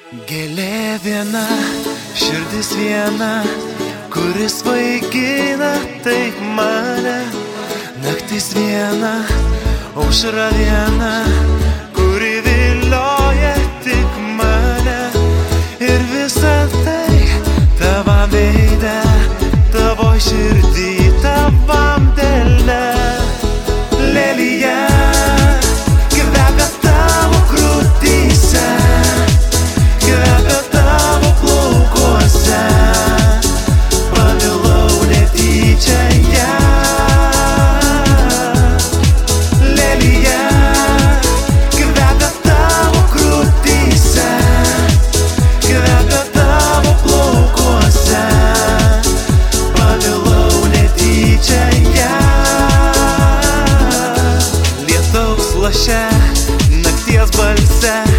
Gėlė viena, širdis viena, kuris svaigina taip mane. Naktis viena, aušra viena, kuri vilioja tik mane. Ir visa tai tavam veide, tavo širdį, tavam delne. Lelija kvepia tavo krūtyse, kvepia tavo plaukuose. Pamilau netyčia ją. Lelija kvepia tavo krūtyse, kvepia tavo plaukuose. Pamilau netyčia ją. Lietaus laše, nakties balse,